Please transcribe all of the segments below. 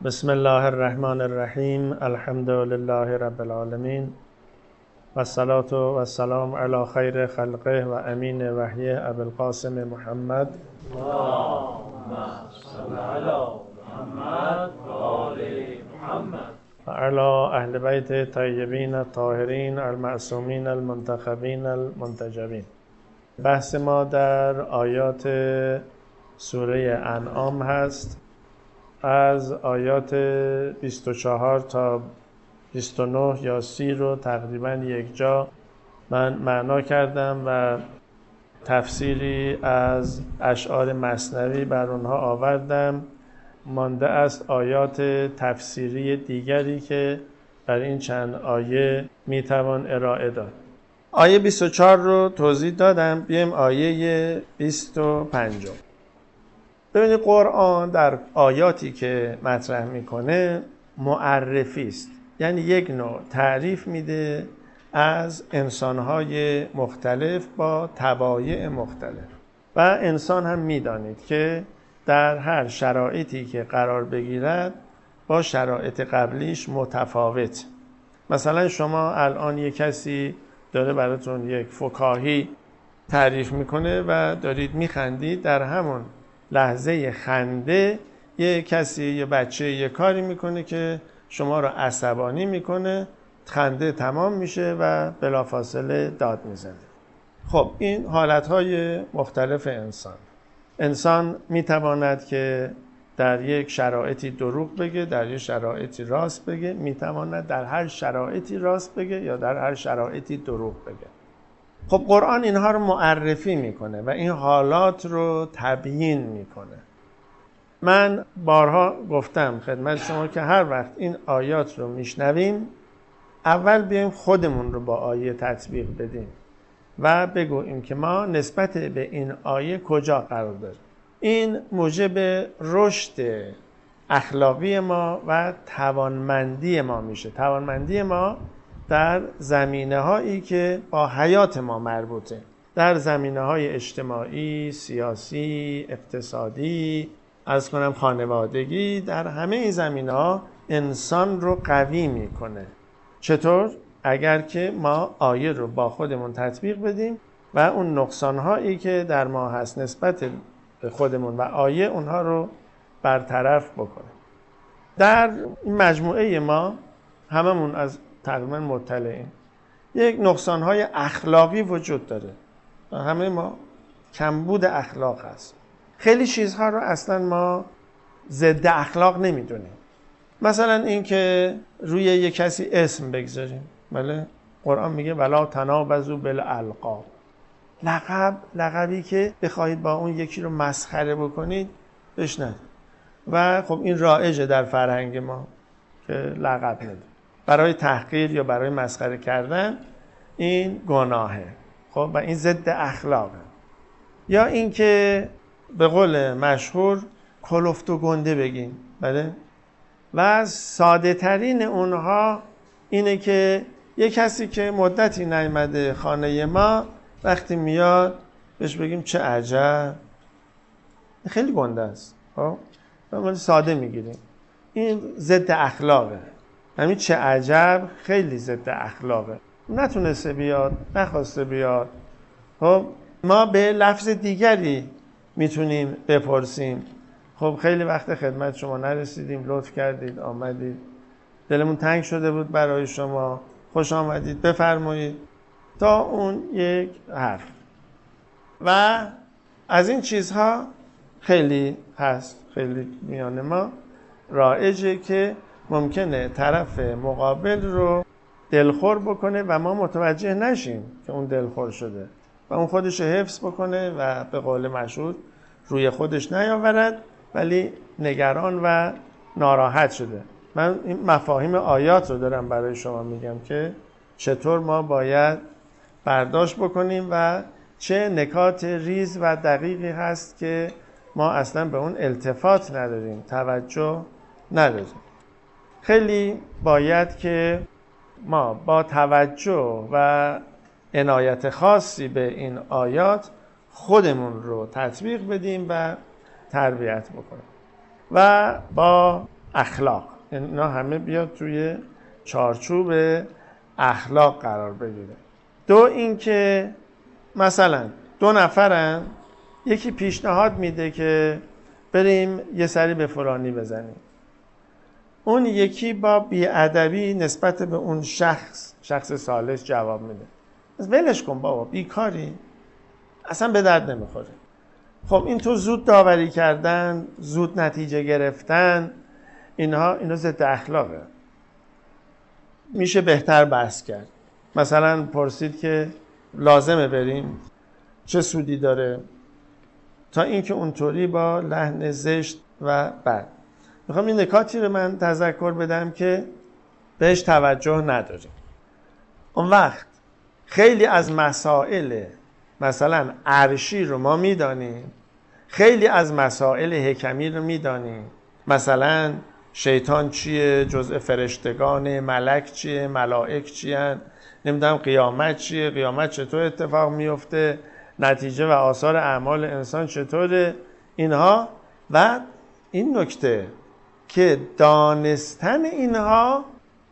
بسم الله الرحمن الرحیم. الحمد لله رب العالمین و الصلاة و السلام علی خیر خلقه و امین وحی ابوالقاسم محمد اللهم صل علی محمد و آل محمد و علی اهل بیت طیبین الطاهرین المعصومین المنتخبین المنتجبین. بحث ما در آیات سوره انعام هست، از آیات 24 تا 29 یا 30 رو تقریبا یک جا من معنا کردم و تفسیری از اشعار مثنوی بر اونها آوردم. مانده است آیات تفسیری دیگری که بر این چند آیه میتوان ارائه داد. آیه 24 رو توضیح دادم، بیایم آیه 25. ببینید قرآن در آیاتی که مطرح میکنه معرفی است، یعنی یک نوع تعریف میده از انسانهای مختلف با طبایع مختلف. و انسان هم میدانید که در هر شرایطی که قرار بگیرد با شرایط قبلیش متفاوت. مثلا شما الان یک کسی داره براتون یک فکاهی تعریف میکنه و دارید میخندید، در همون لحظه خنده یه کسی، یه بچه یه کاری میکنه که شما رو عصبانی میکنه، خنده تمام میشه و بلافاصله داد میزنه. خب این حالتهای مختلف انسان میتواند که در یک شرایطی دروغ بگه، در یک شرایطی راست بگه، میتواند در هر شرایطی راست بگه یا در هر شرایطی دروغ بگه. خب قرآن اینها رو معرفی میکنه و این حالات رو تبیین میکنه. من بارها گفتم خدمت شما که هر وقت این آیات رو میشنویم اول بیایم خودمون رو با آیه تطبیق بدیم و بگوییم که ما نسبت به این آیه کجا قرار داریم. این موجب رشد اخلاقی ما و توانمندی ما میشه. توانمندی ما در زمینه‌هایی که با حیات ما مربوطه، در زمینه‌های اجتماعی، سیاسی، اقتصادی، خانوادگی، در همه این زمینه‌ها انسان رو قوی میکنه. چطور؟ اگر که ما آیه رو با خودمون تطبیق بدیم و اون نقصان‌هایی که در ما هست نسبت به خودمون و آیه اونها رو برطرف بکنیم. در این مجموعه ما هممون از تقریبا مطلعیم یک نقصان‌های اخلاقی وجود داره. همه ما کمبود اخلاق هست. خیلی چیزها رو اصلا ما ضد اخلاق نمیدونیم. مثلا این که روی یک کسی اسم بگذاریم. بله، قرآن میگه ولا تنابزوا بالالقاب. لقبی که بخواید با اون یکی رو مسخره بکنید بهش ندید. و خب این رایجه در فرهنگ ما که لقب ندید. برای تحقیر یا برای مسخره کردن این گناهه. خب و این ضد اخلاقه. یا اینکه به قول مشهور کلفت و گنده بگیم. بله؟ و ساده ترین اونها اینه که یک کسی که مدتی نیامده خانه ما وقتی میاد بهش بگیم چه عجب. خیلی گنده است. خب ما ساده میگیریم. این ضد اخلاقه. همین چه عجب خیلی ضد اخلاقه. نتونسته بیاد، نخواسته بیاد. خب ما به لفظ دیگری میتونیم بپرسیم. خب خیلی وقت خدمت شما نرسیدیم، لطف کردید آمدید، دلمون تنگ شده بود برای شما، خوش آمدید، بفرمایید، تا اون یک حرف. و از این چیزها خیلی هست، خیلی میان ما رایجه که ممکنه طرف مقابل رو دلخور بکنه و ما متوجه نشیم که اون دلخور شده و اون خودش رو حفظ بکنه و به قول مشهور روی خودش نیاورد ولی نگران و ناراحت شده. من این مفاهیم آیات رو دارم برای شما میگم که چطور ما باید برداشت بکنیم و چه نکات ریز و دقیقی هست که ما اصلا به اون التفات نداریم، توجه نداریم. خیلی باید که ما با توجه و عنایت خاصی به این آیات خودمون رو تطبیق بدیم و تربیت بکنیم و با اخلاق، اینا همه بیاد توی چارچوب اخلاق قرار بگیره. دو اینکه مثلا دو نفرن، یکی پیشنهاد میده که بریم یه سری به فلانی بزنیم، اون یکی با بی‌ادبی نسبت به اون شخص ثالث جواب میده ولش کن بابا، بیکاری، اصلا به درد نمیخوره. خب این تو زود داوری کردن، زود نتیجه گرفتن، اینا ضد اخلاقه. میشه بهتر بحث کرد. مثلا پرسید که لازمه بریم، چه سودی داره، تا اینکه اونطوری با لحن زشت و بد. میخوام این نکاتی رو من تذکر بدم که بهش توجه نداریم. اون وقت خیلی از مسائل مثلا عرشی رو ما میدانیم، خیلی از مسائل حکمی رو میدانیم، مثلا شیطان چیه، جزء فرشتگان، ملک چیه، ملائک چیه، نمیدونم قیامت چیه، قیامت چطور اتفاق میفته، نتیجه و آثار اعمال انسان چطوره، اینها. و این نکته که دانستن اینها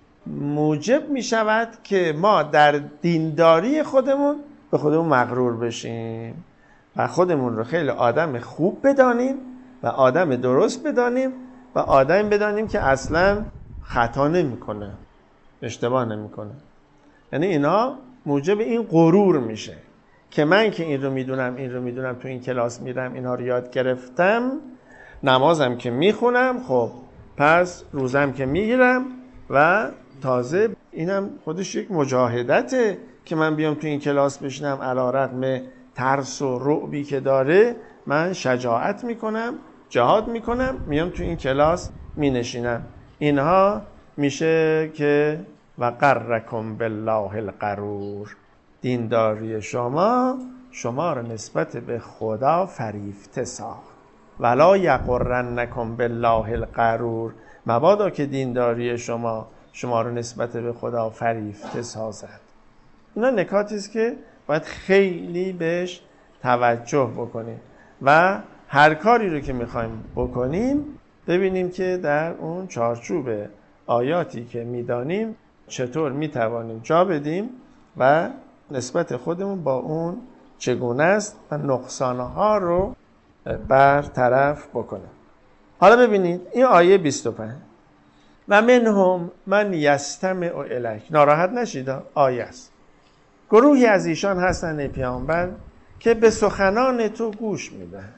موجب می شود که ما در دینداری خودمون به خودمون مغرور بشیم و خودمون رو خیلی آدم خوب بدانیم و آدم درست بدانیم و آدم بدانیم که اصلا خطا نمیکنه، اشتباه نمیکنه. یعنی اینا موجب این غرور میشه که من که این رو میدونم تو این کلاس میرم، اینها رو یاد گرفتم، نمازم که میخونم، خب پس روزم که میگیرم و تازه اینم خودش یک مجاهدته که من بیام تو این کلاس بشینم، علی رغم ترس و رعبی که داره من شجاعت میکنم، جهاد میکنم، میام تو این کلاس مینشینم. اینها میشه که و غرکم بالله الغرور، دینداری شما رو نسبت به خدا فریفته ساخت. ولا یغرنکم بالله الغرور، مبادا که دینداری شما رو نسبت به خدا فریفته سازد. اینا نکاتی است که باید خیلی بهش توجه بکنیم و هر کاری رو که میخوایم بکنیم ببینیم که در اون چارچوب آیاتی که میدانیم چطور میتوانیم جا بدیم و نسبت خودمون با اون چگونه است و نقصانها رو برطرف بکنیم. حالا ببینید این آیه 25 و منهم من یستمع الیک، ناراحت نشید، آیه است. گروهی از ایشان هستند ای پیامبر که به سخنان تو گوش میدن.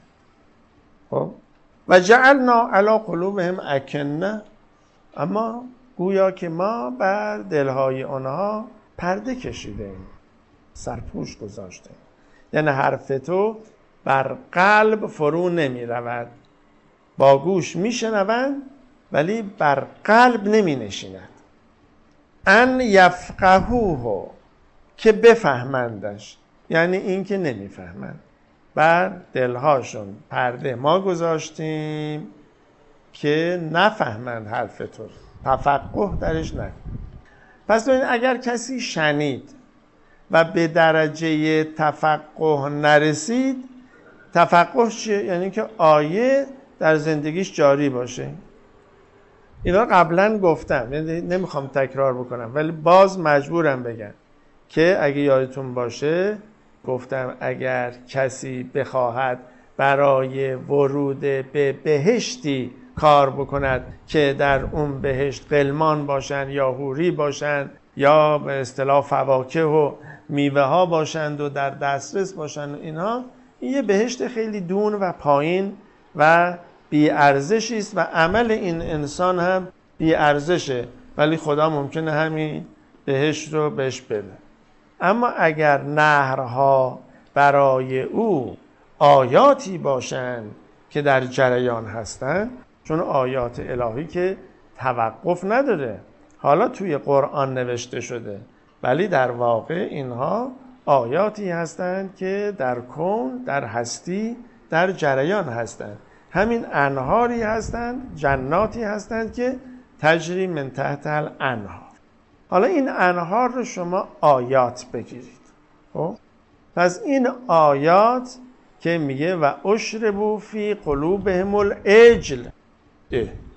خب و جعلنا علی قلوبهم اکنه، اما گویا که ما بر دلهای آنها پرده کشیده ایم، سرپوش گذاشته ایم. یعنی حرف تو بر قلب فرو نمی رود، با گوش می شنوند ولی بر قلب نمی نشیند. ان یفقهوه، که بفهمندش، یعنی این که نمی فهمند. بر دلهاشون پرده ما گذاشتیم که نفهمند حرف تو، تفقه درش نکن. پس ببین اگر کسی شنید و به درجه تفقه نرسید، تفقه چیه؟ یعنی که آیه در زندگیش جاری باشه. اینا قبلا گفتم، یعنی نمیخوام تکرار بکنم ولی باز مجبورم بگم که اگه یادتون باشه گفتم اگر کسی بخواهد برای ورود به بهشتی کار بکند که در اون بهشت غلمان باشن یا حوری باشن یا به اصطلاح فواکه و میوه ها باشند و در دسترس باشند، اینها این یه بهشت خیلی دون و پایین و بی ارزشی است و عمل این انسان هم بی ارزشه، ولی خدا ممکنه همین بهشت رو بهش بده. اما اگر نهرها برای او آیاتی باشند که در جریان هستند، چون آیات الهی که توقف نداره، حالا توی قرآن نوشته شده ولی در واقع اینها آیاتی هستند که در کون، در هستی، در جریان هستند. همین انهاری هستند، جناتی هستند که تجری من تحت الانهار. حالا این انهار رو شما آیات بگیرید. خب پس این آیات که میگه و اشربوا فی قلوبهم العجل،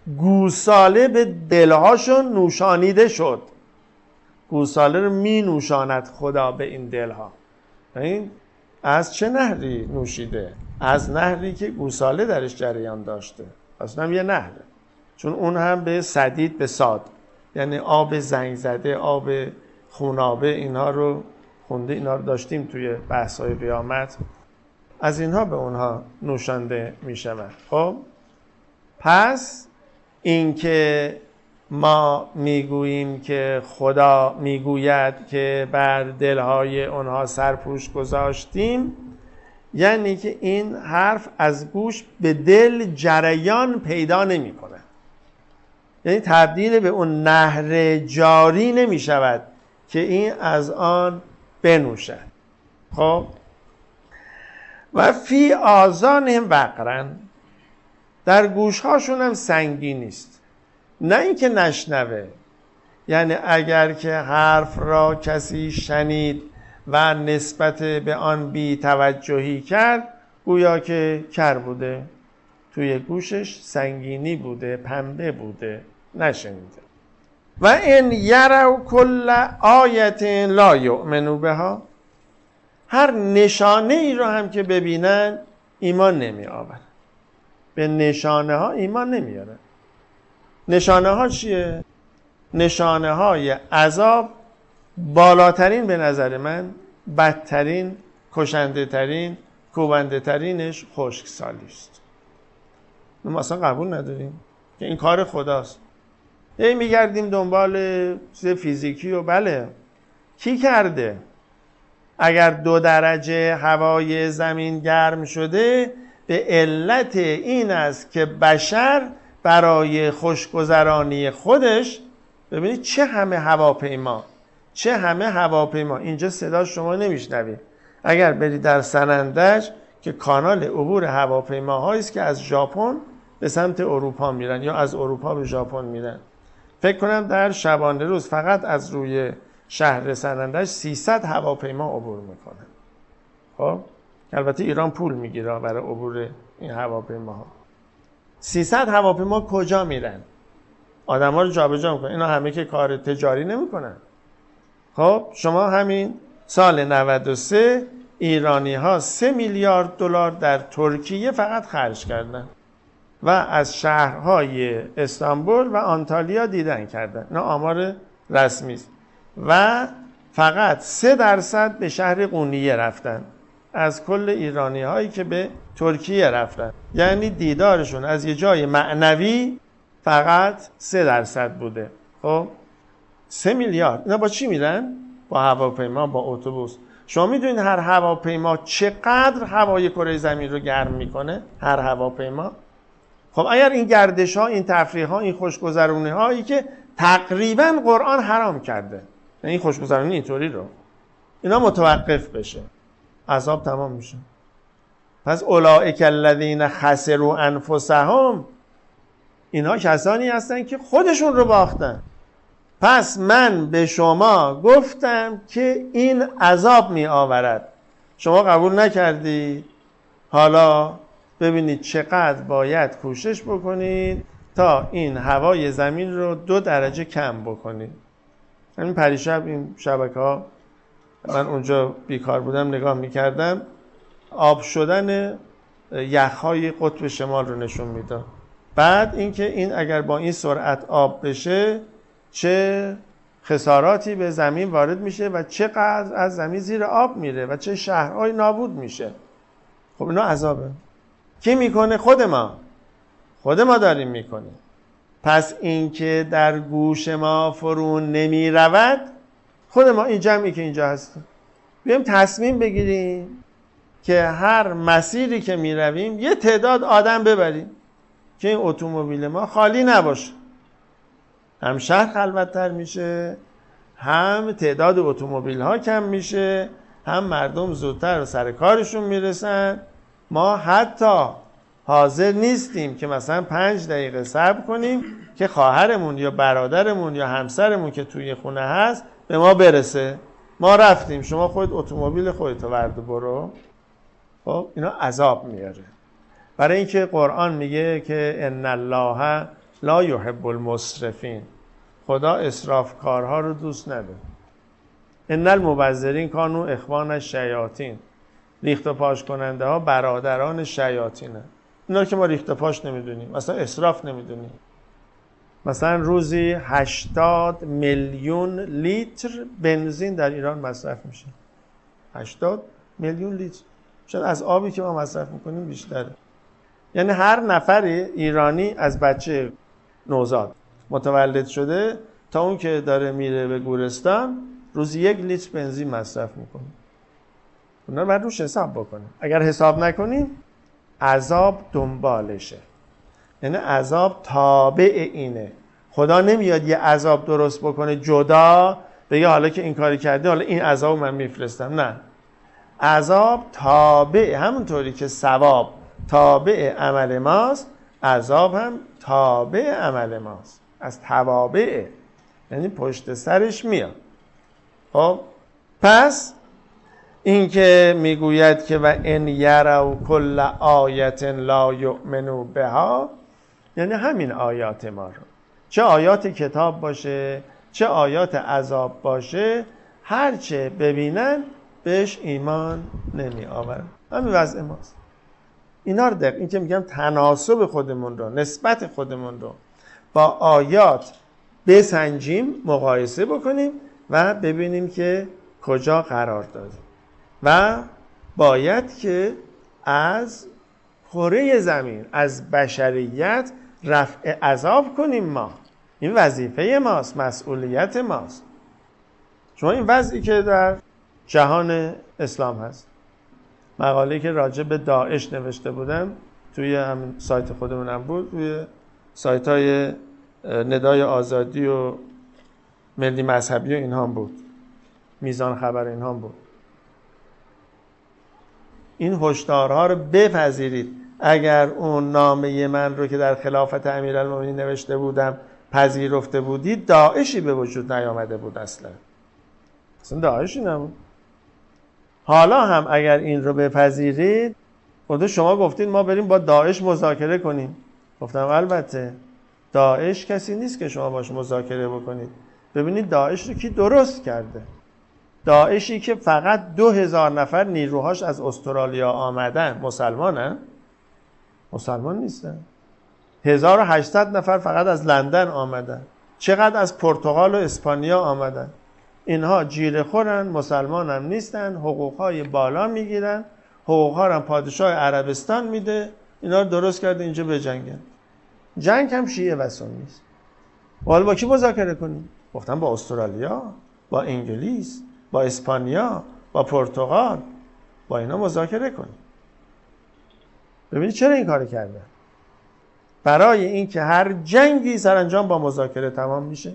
گوساله به دلهاشون نوشانیده شد. گوساله رو می نوشاند خدا به این دلها. این از چه نهری نوشیده؟ از نهری که گوساله درش جریان داشته. اصلا یه نهره، چون اون هم به سدید به صاد، یعنی آب زنگ زده، آب خونابه، اینها رو خونده، اینها رو داشتیم توی بحث‌های قیامت. از اینها به اونها نوشانده می شود. خب پس اینکه ما میگوییم که خدا میگوید که بر دلهای اونها سرپوش گذاشتیم، یعنی که این حرف از گوش به دل جریان پیدا نمی کنه، یعنی تبدیل به اون نهر جاری نمی شود که این از آن بنوشد. خب و فی آذانهم وقرن، در گوشهاشون هم سنگینی است، نه اینکه نشنوه، یعنی اگر که حرف را کسی شنید و نسبت به آن بی توجهی کرد، گویا که کر بوده، توی گوشش سنگینی بوده، پنبه بوده، نشنیده. و ان یروا کل آیت لا یؤمنوا بها، هر نشانه ای رو هم که ببینن ایمان نمی آورن، به نشانه ها ایمان نمی آورن. نشانه ها چیه؟ نشانه های عذاب بالاترین به نظر من، بدترین، کشنده ترین، کوبنده ترینش خشکسالی است. ما اصلا قبول نداریم که این کار خداست. میگردیم دنبال چیز فیزیکی و بله، کی کرده؟ اگر 2 درجه هوای زمین گرم شده به علت این است که بشر برای خوشگذرانی خودش، ببینید چه همه هواپیما، اینجا صدا شما نمیشنوید. اگر برید در سنندج که کانال عبور هواپیماهایی است که از ژاپن به سمت اروپا میرن یا از اروپا به ژاپن میرن، فکر کنم در شبانه روز فقط از روی شهر سنندج 300 هواپیما عبور میکنن. خب البته ایران پول میگیره برای عبور این هواپیماها. 300 هواپیما کجا میرن؟ آدما رو جابجا میکنن. اینا همه که کار تجاری نمیکنن. خب شما همین سال 93 ایرانی ها 3 میلیارد دلار در ترکیه فقط خرج کردن و از شهرهای استانبول و آنتالیا دیدن کردن. اینا آمار رسمی است. و فقط 3% به شهر قونیه رفتن از کل ایرانی هایی که به ترکیه رفتن. یعنی دیدارشون از یه جای معنوی فقط 3% بوده. خب 3 میلیارد اینا با چی میرن؟ با هواپیما، با اتوبوس. شما میدونید هر هواپیما چقدر هوای کره زمین رو گرم میکنه؟ هر هواپیما. خب اگر این گردش ها، این تفریح ها، این خوشگذرونی هایی که تقریبا قرآن حرام کرده، این خوشگذرونی اینطوری رو، اینا متوقف بشه، عذاب تمام میشه. پس اولئک الذین خسروا انفسهم، اینا کسانی هستن که خودشون رو باختن. پس من به شما گفتم که این عذاب می آورد، شما قبول نکردید. حالا ببینید چقدر باید کوشش بکنید تا این هوای زمین رو 2 درجه کم بکنید. همین پریشب این شبکه ها، من اونجا بیکار بودم نگاه میکردم، آب شدن یخهای قطب شمال رو نشون میداد. بعد اینکه این اگر با این سرعت آب بشه چه خساراتی به زمین وارد میشه و چقدر از زمین زیر آب میره و چه شهرهای نابود میشه. خب اینا عذابه. کی میکنه؟ خود ما داریم میکنیم. پس اینکه در گوش ما فرو نمی رود، خود ما این جمعی که اینجا هستیم بیایم تصمیم بگیریم که هر مسیری که می رویم یه تعداد آدم ببریم که این اتومبیل ما خالی نباشه. هم شهر خلوت‌تر میشه، هم تعداد اتومبیل ها کم میشه، هم مردم زودتر سر کارشون میرسن. ما حتی حاضر نیستیم که مثلا 5 دقیقه صبر کنیم که خواهرمون یا برادرمون یا همسرمون که توی خونه هست به ما برسه. ما رفتیم، شما خودت اتومبیل خودتو ورد برو. خب اینا عذاب میاره. برای اینکه قرآن میگه که ان الله لا یحب المسرفین. خدا اسرافکارها رو دوست نداره. ان المبذرین کانوا اخوان الشیاطین. ریخت و پاش کننده ها برادران شیاطینه. اینا که ما ریخت و پاش نمیدونیم، مثلا اسراف نمیدونیم. مثلا روزی 80 میلیون لیتر بنزین در ایران مصرف میشه. 80 میلیون لیتر. شاید از آبی که ما مصرف میکنیم بیشتره. یعنی هر نفر ایرانی از بچه نوزاد متولد شده تا اون که داره میره به گورستان روزی 1 لیتر بنزین مصرف میکنه. اونا رو باید روش حساب بکنیم. اگر حساب نکنیم عذاب دنبالشه. یعنی عذاب تابع اینه. خدا نمیاد یه عذاب درست بکنه جدا بگه حالا که این کاری کردی حالا این عذاب من میفرستم. نه، عذاب تابع، همونطوری که ثواب تابع عمل ماست، عذاب هم تابع عمل ماست. از توابع، یعنی پشت سرش میاد. خب پس این که میگوید که و ان یروا کل آیت لا یؤمنوا بها، یعنی همین آیات ما رو، چه آیات کتاب باشه چه آیات عذاب باشه، هرچه ببینن بهش ایمان نمی آورن. همین وضع ماست. اینا رو این که میگم تناسب خودمون رو، نسبت خودمون رو با آیات بسنجیم، مقایسه بکنیم و ببینیم که کجا قرار داریم و باید که از کره زمین، از بشریت رفع عذاب کنیم. ما این وظیفه ماست، مسئولیت ماست. شما این وضعی که در جهان اسلام هست، مقاله که راجع به داعش نوشته بودم توی همین سایت خودمونم بود، توی سایت های ندای آزادی و ملی مذهبی و اینها بود، میزان خبر اینها بود. این هشدارها رو بپذیرید. اگر اون نامه من رو که در خلافت امیرالمومنین نوشته بودم پذیرفته بودید، داعشی به وجود نیامده بود. اصلا داعشی نبود. حالا هم اگر این رو بپذیرید، خود شما گفتید ما بریم با داعش مذاکره کنیم. گفتم البته داعش کسی نیست که شما باش مذاکره بکنید. ببینید داعش رو کی درست کرده. داعشی که فقط 2000 نفر نیروهاش از استرالیا آمدن، مسلمانن؟ مسلمان نیستن. 1800 نفر فقط از لندن آمدن. چقدر از پرتغال و اسپانیا آمدن. اینها جیره خورن، مسلمان هم نیستن، حقوقهای بالا میگیرن، حقوقها هم پادشاه عربستان میده. اینا رو درست کرده اینجا بجنگن. جنگ هم شیعه و سنی است. حالا با کی مذاکره کنیم؟ گفتم با استرالیا، با انگلیس، با اسپانیا، با پرتغال، با اینا مذاکره کنیم. ببینید چرا این کار کرده؟ برای اینکه هر جنگی سرانجام با مذاکره تمام میشه.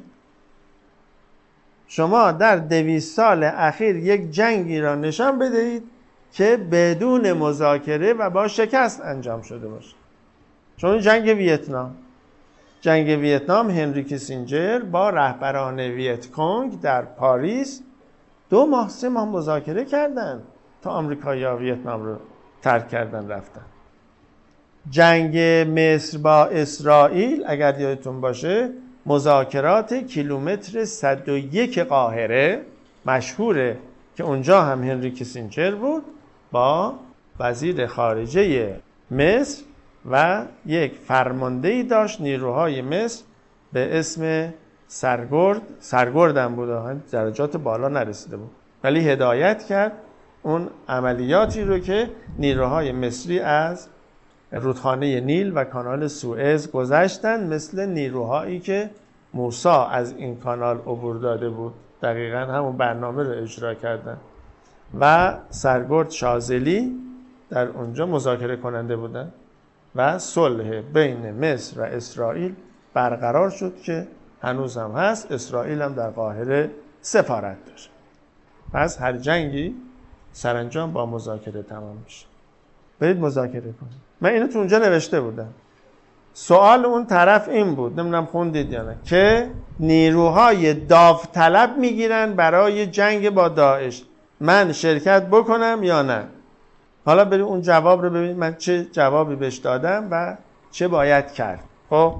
شما در 200 سال اخیر یک جنگی را نشان بدهید که بدون مذاکره و با شکست انجام شده باشه. چون جنگ ویتنام، جنگ ویتنام هنری کیسینجر با رهبران ویت کنگ در پاریس 2 ماه 3 ماه مذاکره کردن تا آمریکایی‌ها ویتنام رو ترک کردن رفتن. جنگ مصر با اسرائیل اگر یادتون باشه، مذاکرات کیلومتر 101 قاهره مشهوره که اونجا هم هنری کیسینجر بود با وزیر خارجه مصر و یک فرماندهی داشت نیروهای مصر به اسم سرگرد هم بود، درجات بالا نرسیده بود، ولی هدایت کرد اون عملیاتی رو که نیروهای مصری از رودخانه نیل و کانال سوئز گذشتن، مثل نیروهایی که موسی از این کانال عبور داده بود. دقیقاً همون برنامه رو اجرا کردن و سرگرد شاذلی در اونجا مذاکره کننده بودن و صلح بین مصر و اسرائیل برقرار شد که هنوز هم هست. اسرائیل هم در قاهره سفارت داشت. پس هر جنگی سرانجام با مذاکره تمام میشه. برید مذاکره کنید. من اینو تو اونجا نوشته بودم. سوال اون طرف این بود، نمیدونم خوندید یا نه، که نیروهای داوطلب میگیرن برای جنگ با داعش، من شرکت بکنم یا نه؟ حالا برید اون جواب رو ببینید من چه جوابی بهش دادم و چه باید کرد. خب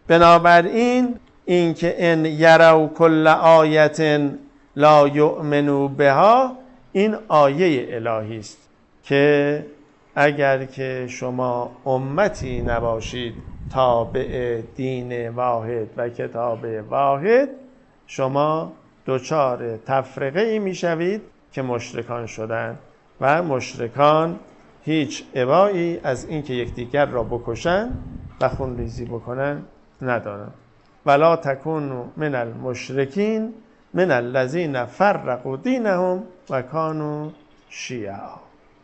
بنابراین اینکه ان یروا کل آیه لا یؤمنوا بها، این آیه الهی است که اگر که شما امتی نباشید تابع دین واحد و کتاب واحد، شما دچار تفرقه ای میشوید که مشرکان شدند و مشرکان هیچ ابایی از اینکه یکدیگر را بکشن و خونریزی بکنن ندارند. ولا تکونوا من المشرکین من الذین فرقوا دینهم و کانوا شیعا.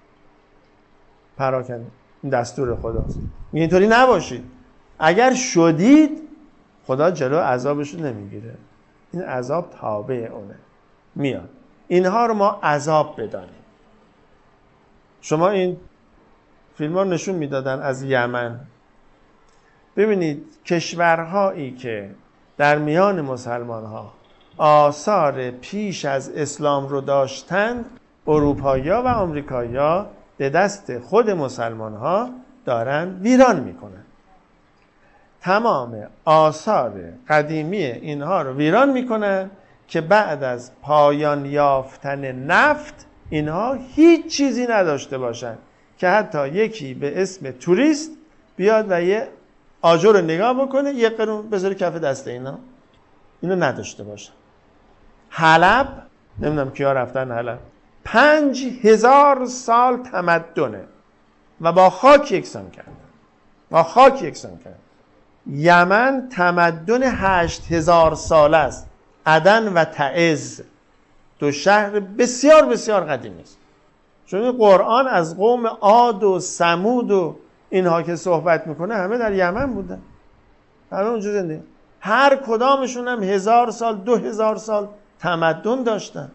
پراکنده، این دستور خداست. اینطوری نباشید. اگر شدید خدا جلو عذابش رو نمیگیره، این عذاب تابع اونه میاد. اینها رو ما عذاب بدانیم. شما این فیلم ها نشون میدادن از یمن. ببینید کشورهایی که در میان مسلمان ها آثار پیش از اسلام رو داشتند، اروپایی‌ها و آمریکایی‌ها به دست خود مسلمان ها دارن ویران میکنن. تمام آثار قدیمی اینها رو ویران میکنن که بعد از پایان یافتن نفت اینها هیچ چیزی نداشته باشن که حتی یکی به اسم توریست بیاد و یه آجر رو نگاه بکنه، یه قرون بذاره کف دست اینا، اینو نداشته باشن. حلب، نمیدونم کیا رفتن حلب، 5000 سال تمدنه و با خاک یکسان کرد. با خاک یکسان کرد. یمن تمدن 8000 ساله است. عدن و تعز، دو شهر بسیار بسیار قدیمی است. چون قرآن از قوم عاد و ثمود و اینها که صحبت میکنه همه در یمن بودن، همه اونجا زندگی. هر کدامشون هم 1000 سال 2000 سال تمدن داشتن.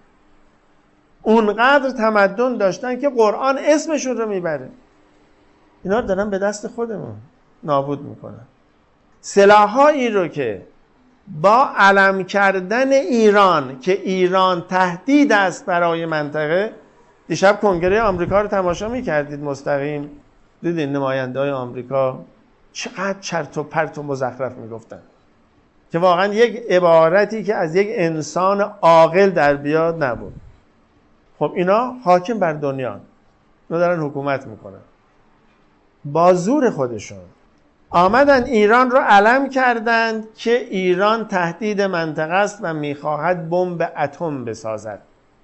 اونقدر تمدن داشتن که قرآن اسمشون رو میبره. اینا رو دارن به دست خودمون نابود میکنن. سلاحایی رو که با علم کردن ایران که ایران تهدید است برای منطقه. دیشب کنگره آمریکا رو تماشا میکردید مستقیم، دیدین نماینده های آمریکا چقدر چرت و پرت و مزخرف میگفتن که واقعا یک عبارتی که از یک انسان عاقل در بیاد نبود. خب اینا حاکم بر دنیا، اینا دارن حکومت میکنن با زور خودشون. آمدن ایران رو علم کردند که ایران تهدید منطقه است و میخواهد بمب اتم بسازد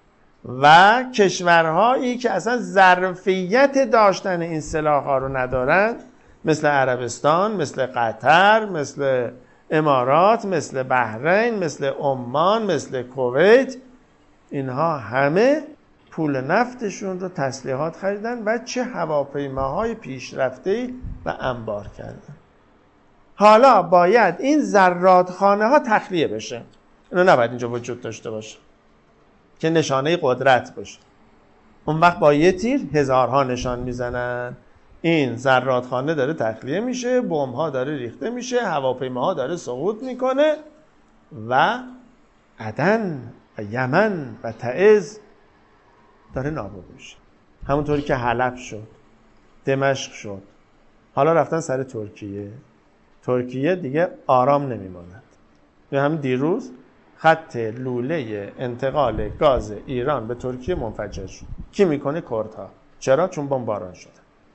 و کشورهایی که اصلا ظرفیت داشتن این سلاح‌ها رو ندارند، مثل عربستان، مثل قطر، مثل امارات، مثل بحرین، مثل عمان، مثل کویت، اینها همه پول نفتشون رو تسلیحات خریدن و چه هواپیماهای پیشرفته‌ای و انبار کردن. حالا باید این زرادخانه ها تخلیه بشه. اینا نباید اینجا وجود داشته باشه که نشانه قدرت باشه. اون وقت با یه تیر هزارها نشان میزنن. این زرادخانه داره تخلیه میشه، بمب ها داره ریخته میشه، هواپیماها داره سقوط میکنه و عدن و یمن و تعز داره نابود میشه. همونطوری که حلب شد، دمشق شد، حالا رفتن سر ترکیه. ترکیه دیگه آرام نمیماند. همین دیروز خط لوله انتقال گاز ایران به ترکیه منفجر شد. کی میکنه؟ کردها. چرا؟ چون بمباران شده.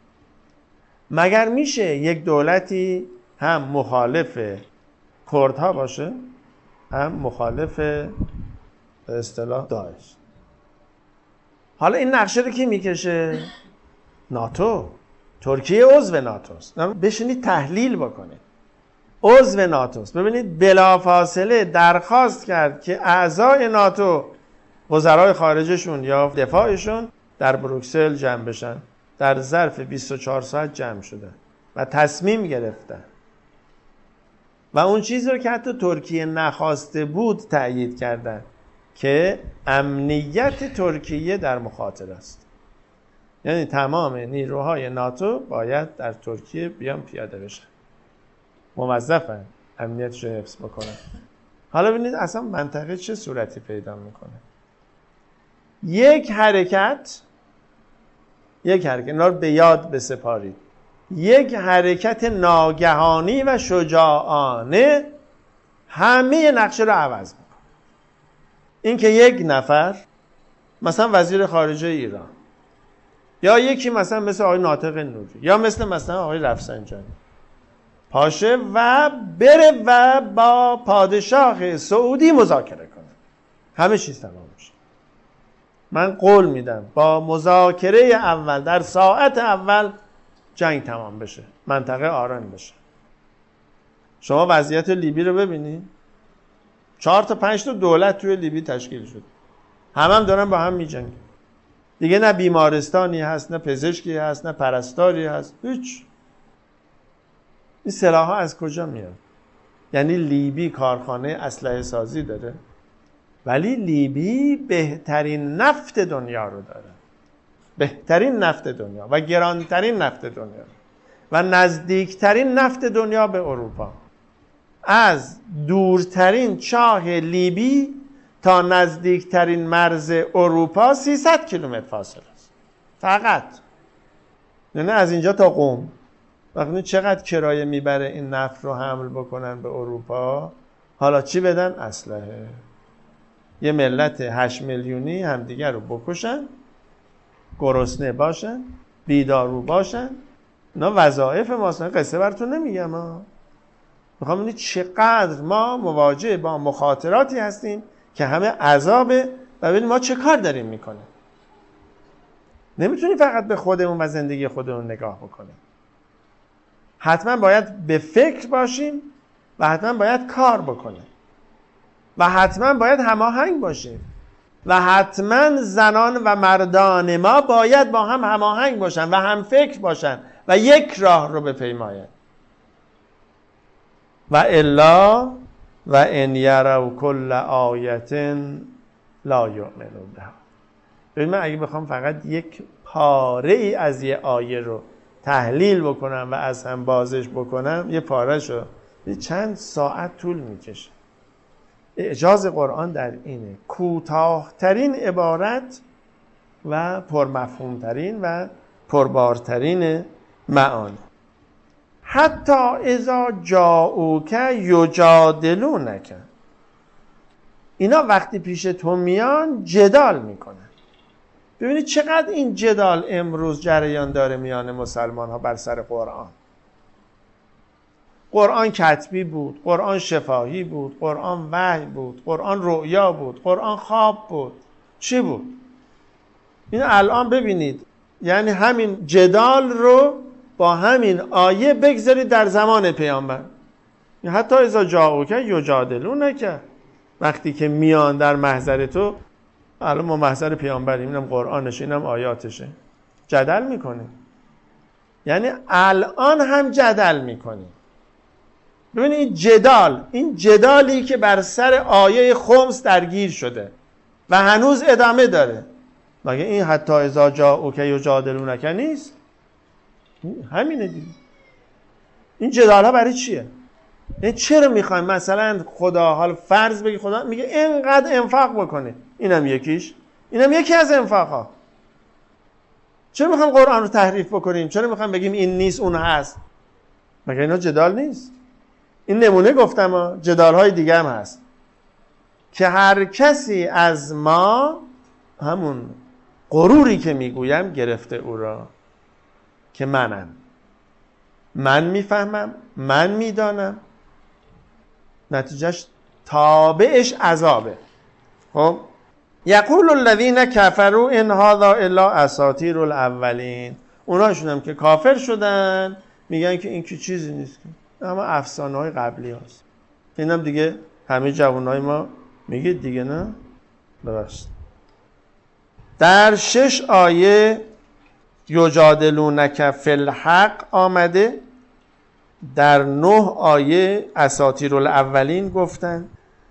مگر میشه یک دولتی هم مخالف کردها باشه هم مخالف به اصطلاح داعش؟ حالا این نقشه رو کی میکشه؟ ناتو. ترکیه عضو ناتوست. بشینید تحلیل بکنید. عضو ناتوست. ببینید بلافاصله درخواست کرد که اعضای ناتو، وزرای خارجشون یا دفاعشون در بروکسل جمع بشن. در ظرف 24 ساعت جمع شدن و تصمیم گرفتن و اون چیزی رو که حتی ترکیه نخواسته بود تأیید کردن که امنیت ترکیه در مخاطره است. یعنی تمام نیروهای ناتو باید در ترکیه بیان پیاده بشن، موظفن امنیتش رو حفظ بکنن. حالا ببینید اصلا منطقه چه صورتی پیدا میکنه. یک حرکت اینا رو به یاد بسپارید. یک حرکت ناگهانی و شجاعانه همه نقشه رو عوض میکنه. این که یک نفر مثلا وزیر خارجه ایران یا یکی مثلا مثل آقای ناطق نوری یا مثلا آقای رفسنجانی پاشه و بره و با پادشاه سعودی مذاکره کنه، همه چیز تمام میشه. من قول میدم با مذاکره اول در ساعت اول جنگ تمام بشه، منطقه آرام بشه. شما وضعیت لیبی رو ببینید، 4 تا 5 تا دولت توی لیبی تشکیل شد، هم دارن با هم میجنگن دیگه. نه بیمارستانی هست، نه پزشکی هست، نه پرستاری هست، هیچ. این سلاح ها از کجا میاد؟ یعنی لیبی کارخانه اسلحه سازی داره، ولی لیبی بهترین نفت دنیا رو داره، بهترین نفت دنیا و گرانترین نفت دنیا و نزدیکترین نفت دنیا به اروپا. از دورترین چاه لیبی تا نزدیکترین مرز اروپا 300 کیلومتر فاصله است فقط. یعنی از اینجا تا قم. وقتی چقدر کرایه میبره این نفت رو حمل بکنن به اروپا؟ حالا چی بدن؟ اسلحه. یه ملت 8 میلیونی همدیگر رو بکشن، گرسنه باشن، بیدارو باشن. اینا وظایف ماست. قصه براتون نمیگم ها. میخوام ببینید چقدر ما مواجه با مخاطراتی هستیم که همه عذابه و ببینید ما چه کار داریم میکنیم. نمیتونیم فقط به خودمون و زندگی خودمون نگاه بکنیم. حتما باید به فکر باشیم و حتما باید کار بکنیم و حتما باید هماهنگ باشیم و حتما زنان و مردان ما باید با هم هماهنگ باشن و هم فکر باشن و یک راه رو بپیماین. و الا و ان یروا کل آیه لا یؤمنون بها. ببین من اگه بخوام فقط یک پاره ای از یه آیه رو تحلیل بکنم و از هم بازش بکنم، یه پاره‌شو چند ساعت طول میکشه. اعجاز قرآن در اینه، کوتاه‌ترین عبارت و پرمفهوم‌ترین و پربارترین معانی. حتی اذا جاءوک یجادلونک، اینا وقتی پیش تو میان جدال میکنن. ببینید چقدر این جدال امروز جریان داره میان مسلمان ها بر سر قرآن. قرآن کتبی بود، قرآن شفاهی بود، قرآن وحی بود، قرآن رؤیا بود، قرآن خواب بود، چی بود؟ این الان ببینید، یعنی همین جدال رو با همین آیه بگذارید در زمان پیامبر. حتی اذا جاءوک یجادلونک، وقتی که میان در محضر تو، الان ما محضر پیامبریم، اینم قرآنشه، اینم آیاتشه، جدل میکنیم. یعنی الان هم جدل میکنیم. ببینید این جدالی که بر سر آیه خمس درگیر شده و هنوز ادامه داره، مگه این حتی اذا جاءوک یجادلونک نیست؟ همینه دیگه. این جدال ها برای چیه؟ این چرا میخوایم مثلا خدا، حال فرض بگی خدا میگه اینقدر انفاق بکنه، اینم یکیش، اینم یکی از انفاق ها. چرا میخوایم قرآن رو تحریف بکنیم؟ چرا میخوایم بگیم این نیست اون هست؟ مگه اینا جدال نیست؟ این نمونه گفتم ها، جدال های دیگه هم هست که هر کسی از ما همون غروری که میگویم گرفته او را که من میفهمم، من میدانم، نتیجهش تابعش عذابه. خب یقول الذین کفروا ان هذا الا اساطیر الاولین، اوناشون هم که کافر شدن میگن که این که چیزی نیست، اما افسانه های قبلی هست. اینم دیگه همه جوانای ما میگید دیگه، نه؟ ببخشید. در 6 آیه یجادلونک فی الحق آمده، در 9 آیه اساطیر الاولین گفتن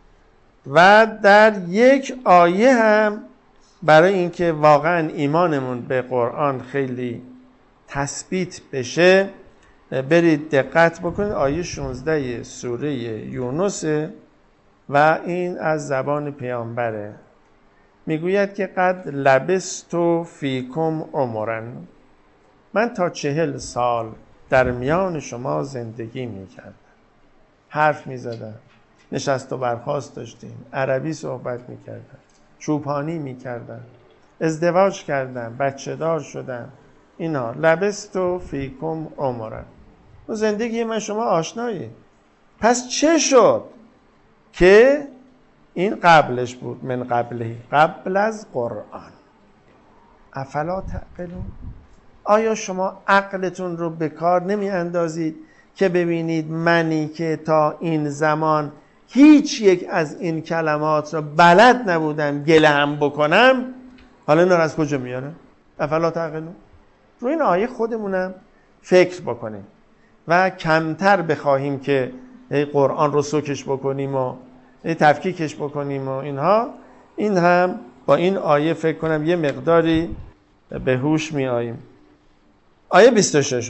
و در 1 آیه هم برای اینکه واقعا ایمانمون به قرآن خیلی تثبیت بشه برید دقت بکنید، آیه 16 سوره یونس و این از زبان پیامبره. میگوید که قد لبثت فیکم عمرا، من تا 40 سال در میان شما زندگی میکردن، حرف میزدن، نشست و برخاست داشتیم، عربی صحبت میکردن، چوپانی میکردن، ازدواج کردن، بچه دار شدن. اینا لبستو فیکم عمرن، و زندگی من شما آشنایی. پس چه شد که این قبلش بود، من قبلی، قبل از قرآن. افلا تعقلون، آیا شما عقلتون رو به کار نمی اندازید که ببینید منی که تا این زمان هیچ یک از این کلمات رو بلد نبودم گله هم بکنم، حالا اینا رو از کجا میارم؟ افلا تعقلون. رو این آیه خودمونم فکر بکنیم و کمتر بخواهیم که قرآن رو سوکش بکنیم و تفکیکش بکنیم و اینها. این هم با این آیه فکر کنم یه مقداری به هوش می آییم. آیه 26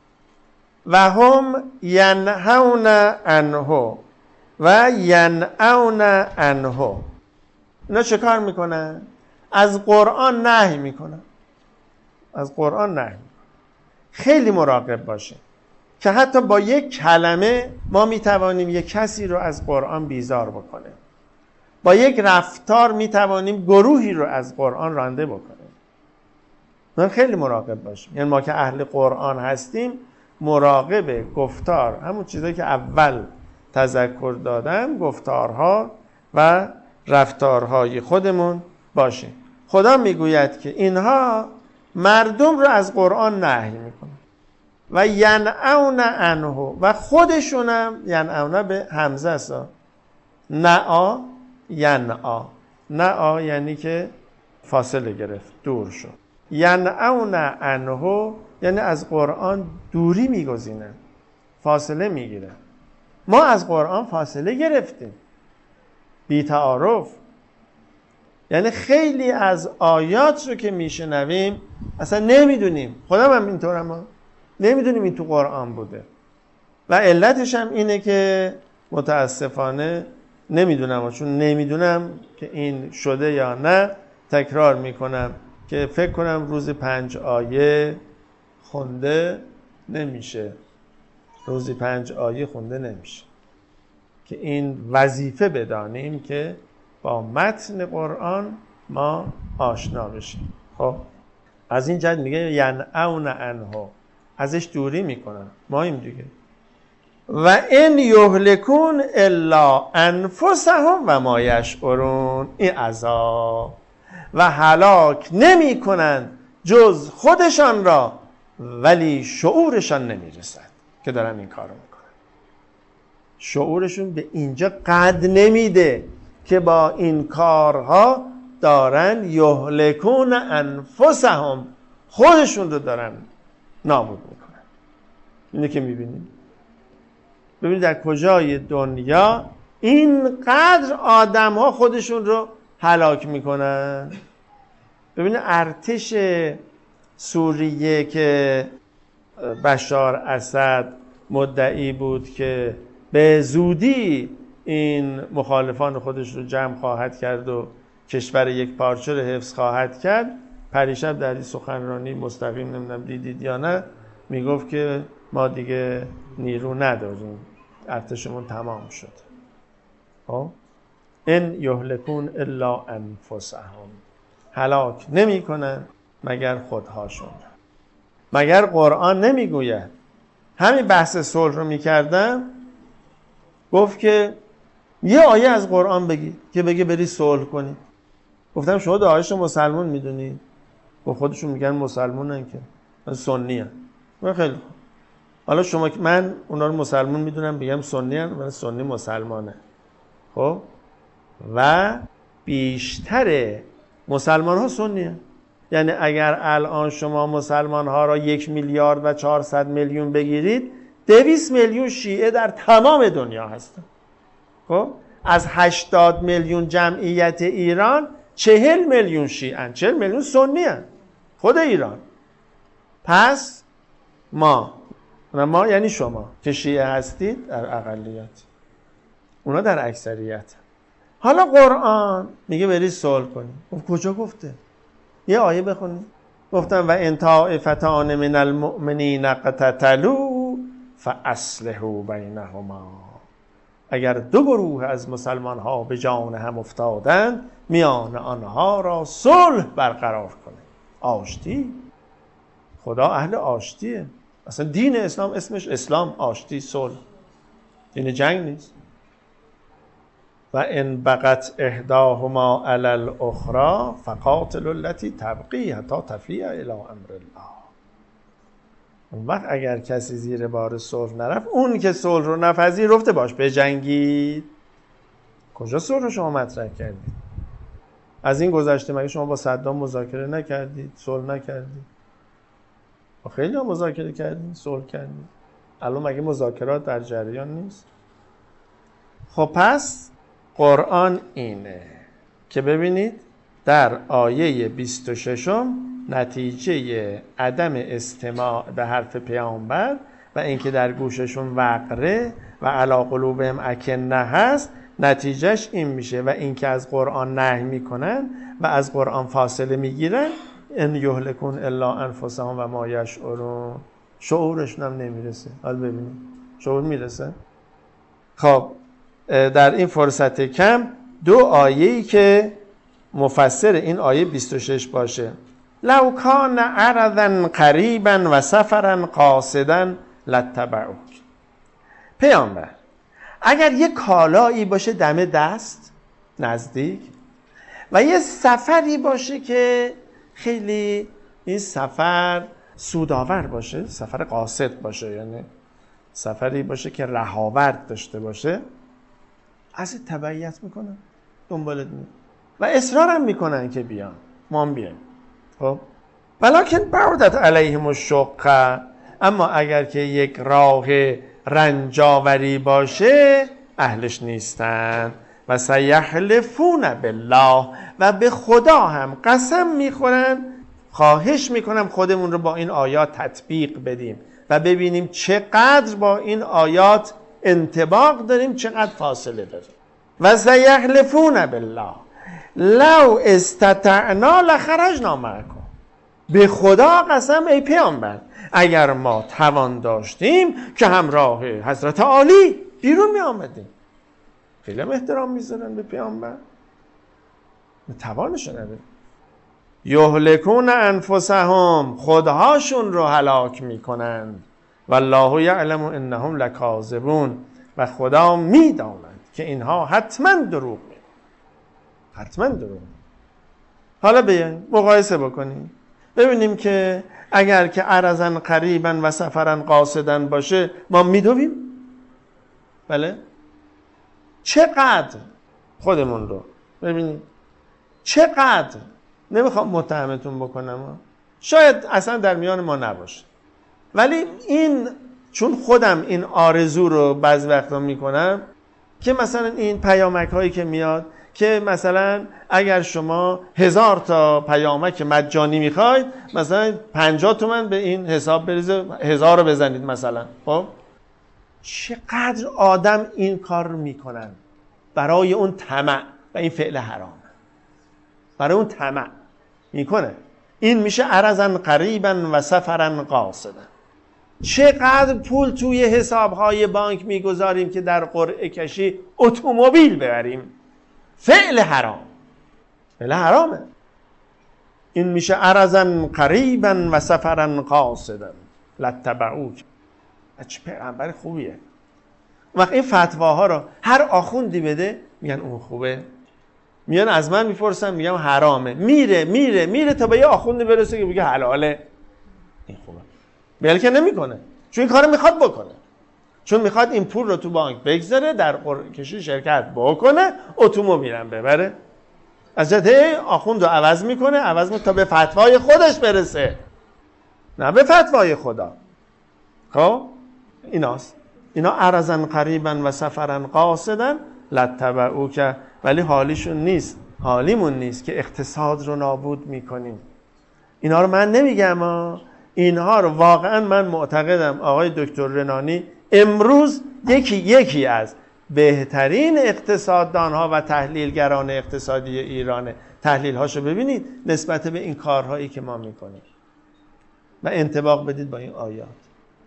و هم ینهون عنه و ینأون عنه. اینا چه کار میکنن؟ از قرآن نهی میکنن. از قرآن نهی. خیلی مراقب باشه که حتی با یک کلمه ما میتوانیم یک کسی رو از قرآن بیزار بکنیم. با یک رفتار میتوانیم گروهی رو از قرآن رانده بکنیم. من خیلی مراقب باشیم. یعنی ما که اهل قرآن هستیم مراقب گفتار، همون چیزایی که اول تذکر دادم، گفتارها و رفتارهای خودمون باشیم. خدا میگوید که اینها مردم رو از قرآن نهی میکنن و ینأون عنه، و خودشونم ینأون به همزه است، نعا ینعا. نعا یعنی که فاصله گرفت، دور شد. ینأون عنه یعنی از قرآن دوری میگزینن، فاصله میگیرن. ما از قرآن فاصله گرفتیم، بی تعارف. یعنی خیلی از آیات رو که میشنویم اصلا نمیدونیم، خودم هم اینطورم، ما نمیدونیم این تو قرآن بوده. و علتش هم اینه که متاسفانه نمیدونم، چون نمیدونم که این شده یا نه تکرار میکنم که فکر کنم روز 5 آیه خونده نمیشه. روزی 5 آیه خونده نمیشه که این وظیفه بدانیم که با متن قرآن ما آشنا بشیم. خب از این جهت میگه ینأون عنه، ازش دوری میکنن. ما این دیگه و ان یهلکون الا انفسهم و ما یشعرون، این عذاب و هلاک نمی کنند جز خودشان را ولی شعورشان نمیرسد که دارن این کارو میکنن. شعورشون به اینجا قد نمیده که با این کارها دارن یهلکون انفسهم، خودشون رو دارن نابود میکنن. اینه که میبینید. ببینید در کجای دنیا اینقدر آدم ها خودشون رو هلاک میکنن. ببینید ارتش سوریه که بشار اسد مدعی بود که به زودی این مخالفان خودش رو جمع خواهد کرد و کشور یک پارچه رو حفظ خواهد کرد، پریشب در این سخنرانی مستقیم نمیدونم دیدید یا نه میگفت که ما دیگه نیرو نداریم، ارتشمون تمام شد. ان یهلکون الا انفسهم، هلاک نمی کنن مگر خودهاشون. مگر قرآن نمیگوید؟ همین بحث صلح رو میکردم، گفت که یه آیه از قرآن بگی که بگه بری صلح کنی. گفتم شما داعش مسلمون میدونی؟ و خودشون میگن مسلمونن که من سنی هم. من خیلی خوب. حالا شما که من اونا رو مسلمون میدونم بگم سنی هم، من سنی مسلمانه. خب و بیشتر مسلمان ها سنی هم. یعنی اگر الان شما مسلمان ها را 1 میلیارد و 400 میلیون بگیرید، 200 میلیون شیعه در تمام دنیا هستن. خب از 80 میلیون جمعیت ایران 40 میلیون شیعه، 40 میلیون سنی هستن. خود ایران. پس ما یعنی شما که شیعه هستید در اقلیت، اونا در اکثریت. حالا قرآن میگه برید صلح کنید. کجا گفته؟ یه آیه بخونید. گفتم و ان طائفتان من المؤمنین اقتتلوا فاصلحوا بینهما. اگر دو گروه از مسلمان ها به جان هم افتادند میان آنها را صلح برقرار کنه. آشتی، خدا اهل آشتیه. اصلا دین اسلام اسمش اسلام، آشتی، صلح، دین جنگ نیست. و ان بغت احداهما علی الاخری فقاتلوا التي تبغي حتی تفیء الی امر الله. اون وقت اگر کسی زیر بار صلح نرفت، اون که صلح رو نپذیرفته باش بجنگید. کجا صلح رو شما مطرح کردید؟ از این گذشته مگه شما با صدام مذاکره نکردید؟ صلح نکردید؟ با خیلی ها مذاکره کردید، صلح کردید. الان مگه مذاکرات در جریان نیست؟ خب پس قرآن اینه که ببینید در آیه 26 نتیجه عدم استماع به حرف پیامبر و اینکه در گوششون وقره و علی قلوبهم اکنه هست، نتیجهش این میشه. و اینکه از قرآن نهی میکنن و از قرآن فاصله میگیرن، ان یهلکون الا انفسهم و ما یشعرون. شعورشون هم نمیرسه. حالا ببینید شعور میرسه. خب در این فرصت کم دو آیه‌ای که مفسر این آیه 26 باشه. لو کان عرضا قریبا و سفرا قاصدا لاتبعوک. پیامبر اگر یک کالایی باشه دم دست نزدیک و یه سفری باشه که خیلی این سفر سودآور باشه، سفر قاصد باشه، یعنی سفری باشه که رهاورد داشته باشه، از تبعیت میکنن، دنبالت میکنن و اصرارم میکنن که بیان، ما هم بیان. خب ولکن بعدت علیهم الشقه. اما اگر که یک راه رنجاوری باشه اهلش نیستن. و سیحلفون بالله. و به خدا هم قسم میخورن، خواهش میکنم خودمون رو با این آیات تطبیق بدیم و ببینیم چقدر با این آیات انطباق داریم، چقدر فاصله داریم. و سیحلفون بالله لو استطعنا لخرجنا معکم. به خدا قسم ای پیامبر اگر ما توان داشتیم که همراه حضرت عالی بیرون می آمدیم. خیلی هم احترام میذارن به پیامبر، توانش نداره. یهلکون انفسهم، خودهاشون رو هلاک میکنند. والله یعلم انهم لکاذبون. و خدا میداند که اینها حتما دروغ میگن، حتما دروغ میگن. حالا بیاین مقایسه بکنیم ببینیم که اگر که عرضاً قریباً و سفراً قاصداً باشه ما میدویم. بله؟ چقدر خودمون رو ببینیم، چقدر. نمیخوام متهمتون بکنم، شاید اصلا در میان ما نباشه، ولی این چون خودم این آرزو رو بعضی وقتا میکنم که مثلا این پیامک هایی که میاد که مثلا اگر شما 1000 تا پیامک مجانی میخواید مثلا 50 تومن به این حساب بریزه، 1000 رو بزنید مثلا. خب چقدر آدم این کار رو میکنن برای اون طمع و این فعل حرام، برای اون طمع میکنه. این میشه عرضاً قریباً و سفراً قاصداً. چقدر پول توی حسابهای بانک میگذاریم که در قرعه کشی اتومبیل ببریم. فعل حرام، فعل حرامه. این میشه عرضاً قریباً و سفراً قاصداً لاتبعوک. چه پیغمبر خوبیه. وقت این فتواها رو هر آخوندی بده میگن اون خوبه، میان از من میپرسن میگم حرامه، میره تا به یه آخوندی برسه که بگه حلاله، این خوبه. بلکه نمیکنه، چون این کارو میخواد بکنه، چون میخواد این پول رو تو بانک بگذاره، در قرعه کشی شرکت بکنه، اتومبیل هم ببره. از جهت آخوند رو عوض میکنه تا به فتوای خودش برسه، نه به فتوای خدا. خب ایناست. اینا عرضاً قریباً و سفراً قاصداً لاتبعوک. ولی حالیشون نیست، حالیمون نیست که اقتصاد رو نابود میکنیم. اینا رو من نمیگم، اینها رو واقعاً من معتقدم آقای دکتر رنانی امروز یکی از بهترین اقتصاددانها و تحلیلگران اقتصادی ایرانه. تحلیل‌هاشو ببینید نسبت به این کارهایی که ما میکنیم و انطباق بدید با این آیات.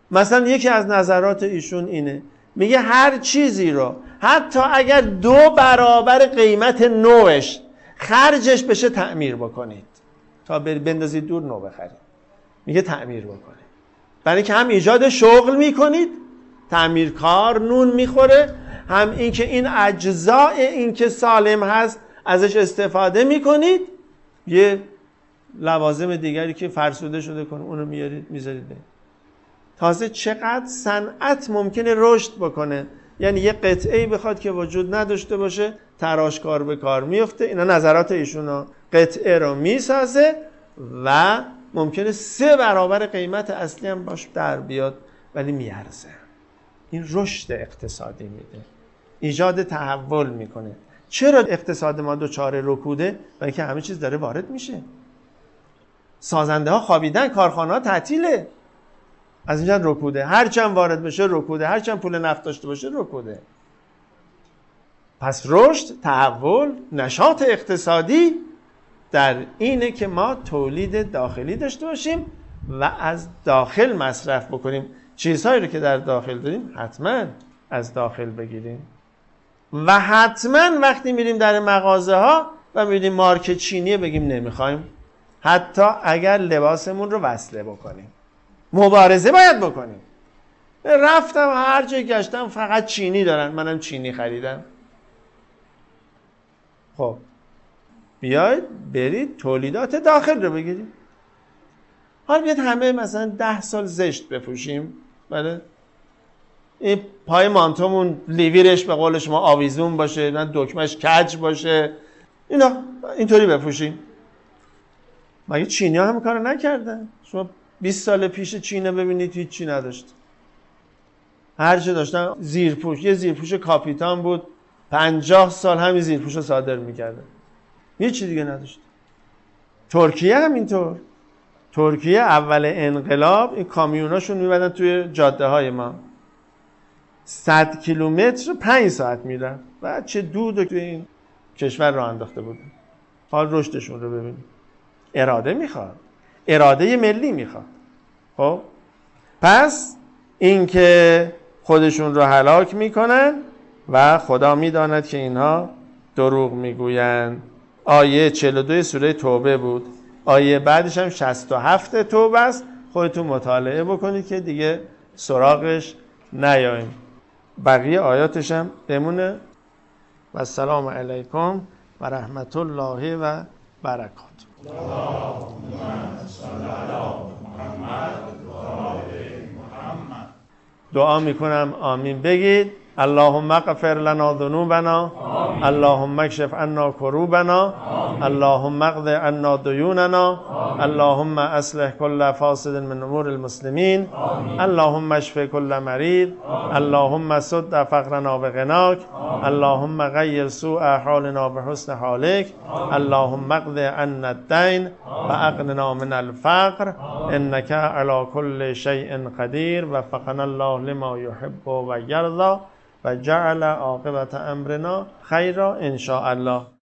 مثلا یکی از نظرات ایشون اینه، میگه هر چیزی رو حتی اگر 2 برابر قیمت نوش خرجش بشه تعمیر بکنید تا بندازید دور نو بخرید. میگه تعمیر بکنید، برای که هم ایجاد شغل میکنید، تعمیرکار نون میخوره، هم اینکه این اجزاء این که سالم هست ازش استفاده میکنید، یه لوازم دیگری که فرسوده شده کنه اونو میارید میذارید. تازه چقدر صنعت ممکنه رشد بکنه، یعنی یه قطعه‌ای بخواد که وجود نداشته باشه تراشکار به کار میفته. اینا نظرات ایشونا. قطعه رو میسازه و ممکنه 3 برابر قیمت اصلی هم باش در بیاد ولی میارزه. این رشد اقتصادی میده، ایجاد تحول میکنه. چرا اقتصاد ما دچار رکوده؟ برای که همه چیز داره وارد میشه. سازنده ها خوابیدن، کارخانه ها تعطیله، از اینجا رکوده. هرچند وارد بشه رکوده، هرچند پول نفت داشته باشه رکوده. پس رشد، تحول، نشاط اقتصادی در اینه که ما تولید داخلی داشته باشیم و از داخل مصرف بکنیم. چیزهایی رو که در داخل داریم حتما از داخل بگیریم و حتما وقتی میریم در مغازه ها و میبینیم مارک چینیه بگیم نمیخوایم، حتی اگر لباسمون رو وصله بکنیم. مبارزه باید بکنیم. رفتم هر جای گشتم فقط چینی دارن، منم چینی خریدم. خب بیاید برید تولیدات داخل رو بگیرید. حالا بیاید همه مثلا 10 سال زشت بپوشیم، بله، این پای مانتومون لیویرش به قول شما آویزون باشه، دکمش کج باشه، اینا اینطوری بپوشیم. مگه چینی ها هم کارو نکردن؟ شما 20 سال پیش چینه ببینید هیچی نداشت. هر چه داشتن زیرپوش، یه زیرپوش کاپیتان بود، 50 سال همین زیرپوش رو صادر میکردن، هیچی دیگه نداشت. ترکیه هم اینطور. ترکیه اول انقلاب این کامیوناشون میبردن توی جاده های ما، 100 کیلومتر 5 ساعت میرن و چه دود توی این کشور راه انداخته بودن. حال رشدشون رو ببینید. اراده میخواد، اراده ملی میخواد. خب پس این که خودشون رو هلاک میکنن و خدا میداند که اینها دروغ میگویند. آیه 42 سوره توبه بود. آیه بعدش هم 67 توبه است. خودتون مطالعه بکنید که دیگه سراغش نیاییم. بقیه آیاتش هم بمونه. و السلام علیکم و رحمت الله و برکاته. دعا میکنم آمین بگید. اللهم اغفر لنا ذنوبنا، اللهم اکشف عنا کروبنا، اللهم اقض عنا ديوننا، اللهم اصلح كل فاسد من امور المسلمين، اللهم اشف كل مريض، اللهم سد فقرنا بغناك، اللهم غير سوء حالنا بحسن حالك، اللهم اقض عنا الدين واغننا من الفقر انك على كل شيء قدير. وفقنا الله لما يحب ويرضى و جعل عاقبت امرنا خیرا ان شاء الله.